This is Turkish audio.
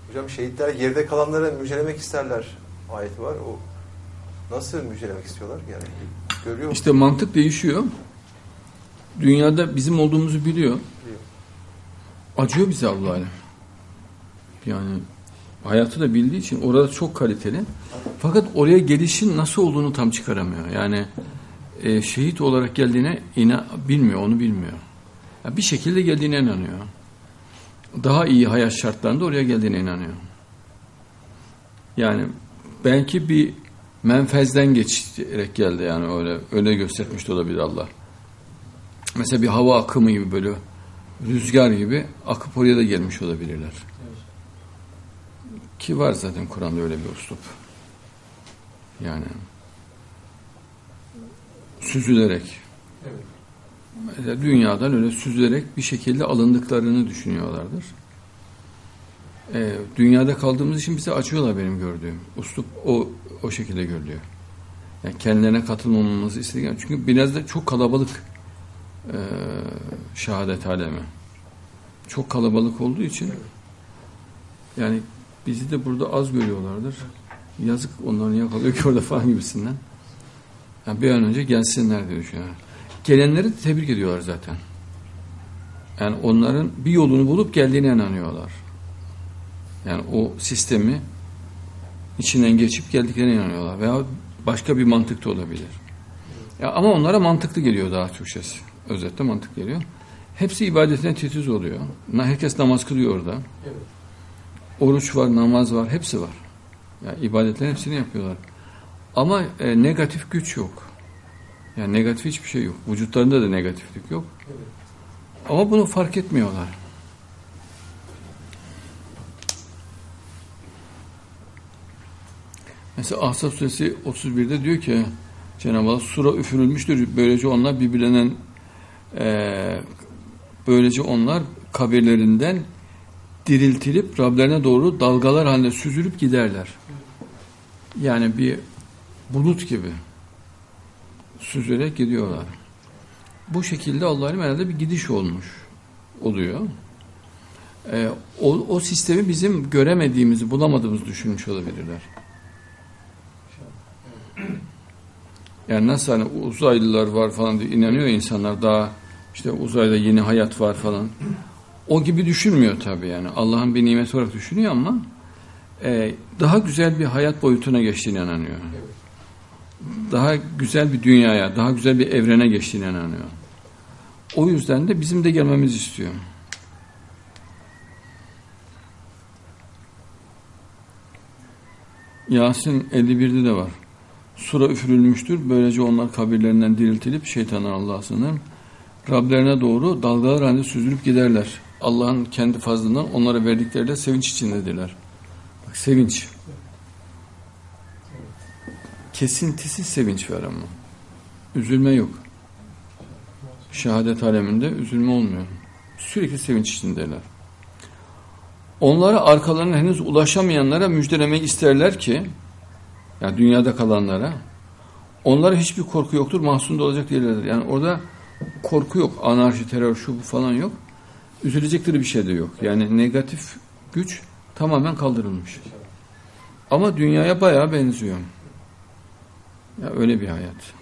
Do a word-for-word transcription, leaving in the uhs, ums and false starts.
Hocam şehitler geride kalanlara müjdelemek isterler ayeti var. O nasıl müjdelemek istiyorlar yani? Görüyor İşte mantık değişiyor. Dünyada bizim olduğumuzu biliyor. Biliyor. Acıyor bize Allah alem. Yani hayatı da bildiği için orada çok kaliteli. Fakat oraya gelişin nasıl olduğunu tam çıkaramıyor. Yani e, şehit olarak geldiğine ina bilmiyor, onu bilmiyor. Yani bir şekilde geldiğine inanıyor. Daha iyi hayat şartlarında oraya geldiğine inanıyor. Yani belki bir menfezden geçerek geldi, yani öyle öyle göstermiş de olabilir Allah. Mesela bir hava akımı gibi, böyle rüzgar gibi akıp oraya da gelmiş olabilirler. Ki var zaten Kur'an'da öyle bir üslup. Yani süzülerek. Evet. Mesela dünyadan öyle süzülerek bir şekilde alındıklarını düşünüyorlardır. Ee, dünyada kaldığımız için bize acıyorlar, benim gördüğüm. Üslup o o şekilde görülüyor. Yani kendilerine katılmamamızı istedik. Çünkü biraz da çok kalabalık e, şehadet alemi. Çok kalabalık olduğu için yani bizi de burada az görüyorlardır. Yazık onların yakalıyor ki orada falan gibisinden. Yani bir an önce gelsinler diye düşünüyorlar. Gelenleri de tebrik ediyorlar zaten. Yani onların bir yolunu bulup geldiğine inanıyorlar. Yani o sistemi içinden geçip geldiklerine inanıyorlar. Veya başka bir mantık da olabilir. Ya ama onlara mantıklı geliyor daha Türkçesi. Özetle mantık geliyor. Hepsi ibadetine titiz oluyor. Herkes namaz kılıyor orada. Evet. Oruç var, namaz var, hepsi var. Yani ibadetlerin hepsini yapıyorlar. Ama e, negatif güç yok. Yani negatif hiçbir şey yok. Vücutlarında da negatiflik yok. Evet. Ama bunu fark etmiyorlar. Mesela Ahzab suresi otuz birde diyor ki Cenab-ı Allah, sura üfürülmüştür. Böylece onlar birbirlerinden e, böylece onlar kabirlerinden diriltilip Rablerine doğru dalgalar halinde süzülüp giderler. Yani bir bulut gibi süzülerek gidiyorlar. Bu şekilde Allah'ın herhalde bir gidiş olmuş oluyor. Ee, o, o sistemi bizim göremediğimizi, bulamadığımızı düşünmüş olabilirler. Yani nasıl hani uzaylılar var falan diye inanıyor insanlar, daha işte uzayda yeni hayat var falan. O gibi düşünmüyor tabii yani. Allah'ın bir nimeti olarak düşünüyor ama e, daha güzel bir hayat boyutuna geçtiğine inanıyor. Daha güzel bir dünyaya, daha güzel bir evrene geçtiğine inanıyor. O yüzden de bizim de gelmemizi istiyor. Yasin elli birde de var. Sura üfürülmüştür. Böylece onlar kabirlerinden diriltilip şeytanlar Allah'a sığınır. Rablerine doğru dalgalar halinde süzülüp giderler. Allah'ın kendi fazlından onlara verdikleriyle sevinç içindedirler. Bak, sevinç. Kesintisiz sevinç var ama. Üzülme yok. Şehadet aleminde üzülme olmuyor. Sürekli sevinç içindeler. Onlara arkalarına henüz ulaşamayanlara müjdelemek isterler ki, yani dünyada kalanlara, onlara hiçbir korku yoktur, mahzun da olacak değillerdir. Yani orada korku yok, anarşi, terör, şu bu falan yok. Üzülecekleri bir şey de yok. Yani negatif güç tamamen kaldırılmış. Ama dünyaya bayağı benziyor. Ya öyle bir hayat.